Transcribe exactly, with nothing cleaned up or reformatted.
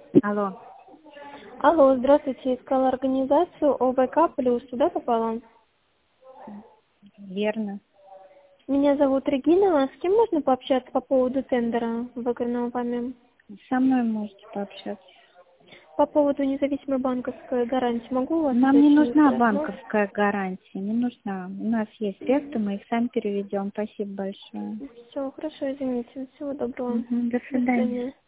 Алло. Алло, здравствуйте. Искала организацию ОВК плюс. Туда попала? Верно. Меня зовут Регина. С кем можно пообщаться по поводу тендера, выигранного вами? Со мной можете пообщаться. По поводу независимой банковской гарантии могу у вас Нам не уточнить, нужна хорошо? банковская гарантия, не нужна. У нас есть средства, мы их сами переведем. Спасибо большое. Все, хорошо, извините. Всего доброго. Мгм, до До свидания. свидания.